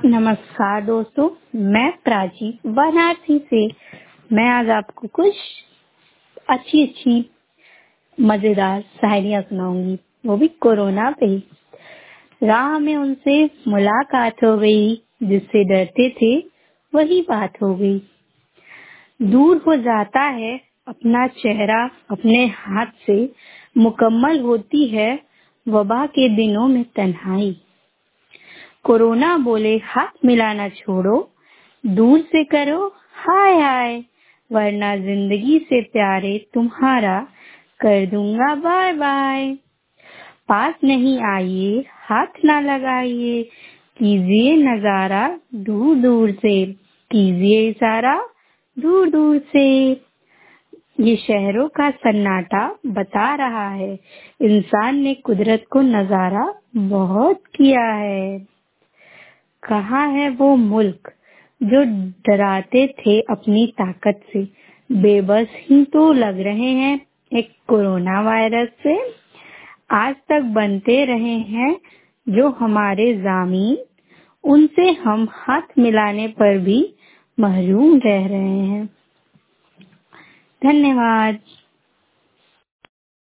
नमस्कार दोस्तों, मैं प्राची वाराणसी से। मैं आज आपको कुछ अच्छी मजेदार शायरियाँ सुनाऊंगी, वो भी कोरोना पे। राह में उनसे मुलाकात हो गई, जिससे डरते थे वही बात हो गई। दूर हो जाता है अपना चेहरा अपने हाथ से, मुकम्मल होती है वबा के दिनों में तन्हाई। कोरोना बोले हाथ मिलाना छोड़ो, दूर से करो हाय हाय, वरना जिंदगी से प्यारे तुम्हारा कर दूंगा बाय बाय। पास नहीं आइए, हाथ ना लगाइए, कीजिए नजारा दूर दूर से, कीजिए इशारा दूर दूर से। ये शहरों का सन्नाटा बता रहा है, इंसान ने कुदरत को नजारा बहुत किया है। कहाँ है वो मुल्क जो डराते थे अपनी ताकत से, बेबस ही तो लग रहे हैं एक कोरोना वायरस से। आज तक बनते रहे हैं जो हमारे ज़मीन, उनसे हम हाथ मिलाने पर भी महरूम रह रहे हैं। धन्यवाद।